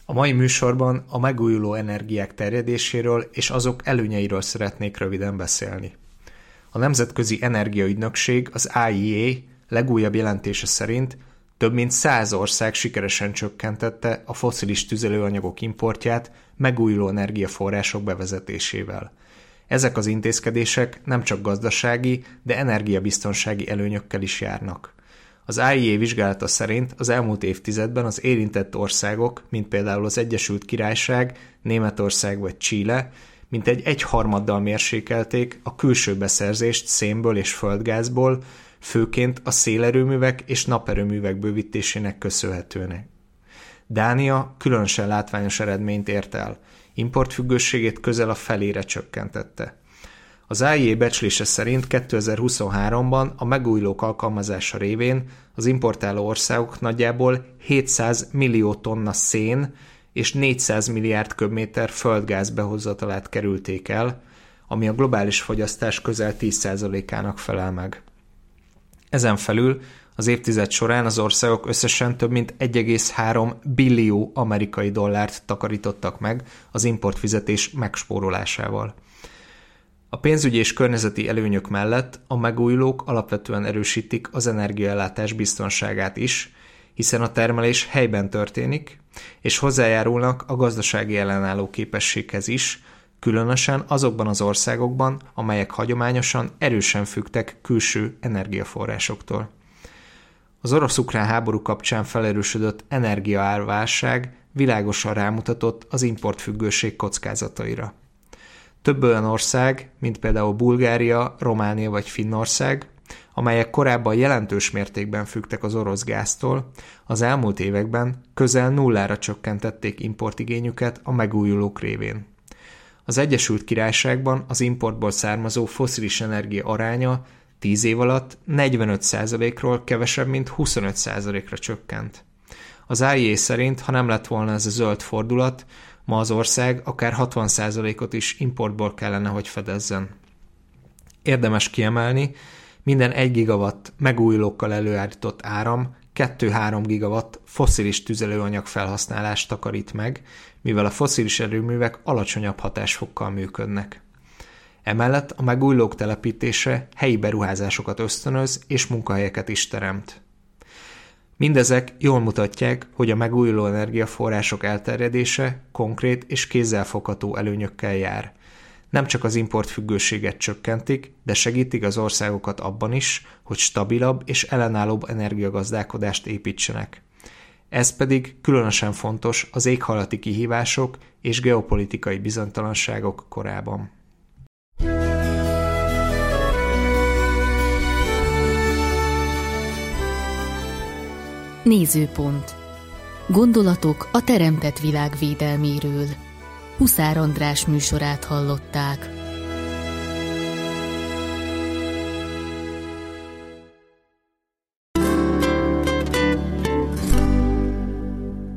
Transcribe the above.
A mai műsorban a megújuló energiák terjedéséről és azok előnyeiről szeretnék röviden beszélni. A Nemzetközi Energiaügynökség, az IEA legújabb jelentése szerint több mint 100 ország sikeresen csökkentette a fosszilis tüzelőanyagok importját megújuló energiaforrások bevezetésével. Ezek az intézkedések nem csak gazdasági, de energiabiztonsági előnyökkel is járnak. Az IEA vizsgálata szerint az elmúlt évtizedben az érintett országok, mint például az Egyesült Királyság, Németország vagy Chile, mintegy 1/3 mérsékelték a külső beszerzést szénből és földgázból, főként a szélerőművek és naperőművek bővítésének köszönhetően. Dánia különösen látványos eredményt ért el, importfüggőségét közel a felére csökkentette. Az IEA becslése szerint 2023-ban a megújulók alkalmazása révén az importáló országok nagyjából 700 millió tonna szén és 400 milliárd köbméter földgáz behozatalát kerülték el, ami a globális fogyasztás közel 10%-ának felel meg. Ezen felül az évtized során az országok összesen több mint 1,3 billió amerikai dollárt takarítottak meg az importfizetés megspórolásával. A pénzügyi és környezeti előnyök mellett a megújulók alapvetően erősítik az energiaellátás biztonságát is, hiszen a termelés helyben történik, és hozzájárulnak a gazdasági ellenálló képességhez is, különösen azokban az országokban, amelyek hagyományosan erősen függtek külső energiaforrásoktól. Az orosz-ukrán háború kapcsán felerősödött energiaárválság világosan rámutatott az importfüggőség kockázataira. Több olyan ország, mint például Bulgária, Románia vagy Finnország, amelyek korábban jelentős mértékben függtek az orosz gáztól, az elmúlt években közel nullára csökkentették importigényüket a megújulók révén. Az Egyesült Királyságban az importból származó fosszilis energia aránya 10 év alatt 45%-ról kevesebb, mint 25%-ra csökkent. Az IEA szerint, ha nem lett volna ez a zöld fordulat, ma az ország akár 60%-ot is importból kellene, hogy fedezzen. Érdemes kiemelni, minden 1 gigawatt megújulókkal előállított áram 2-3 gigawatt fosszilis tüzelőanyag felhasználást takarít meg, mivel a fosszilis erőművek alacsonyabb hatásfokkal működnek. Emellett a megújulók telepítése helyi beruházásokat ösztönöz és munkahelyeket is teremt. Mindezek jól mutatják, hogy a megújuló energiaforrások elterjedése konkrét és kézzelfogható előnyökkel jár. Nem csak az importfüggőséget csökkentik, de segítik az országokat abban is, hogy stabilabb és ellenállóbb energiagazdálkodást építsenek. Ez pedig különösen fontos az éghajlati kihívások és geopolitikai bizonytalanságok korában. Nézőpont. Gondolatok a teremtett világ védelméről. Huszár András műsorát hallották.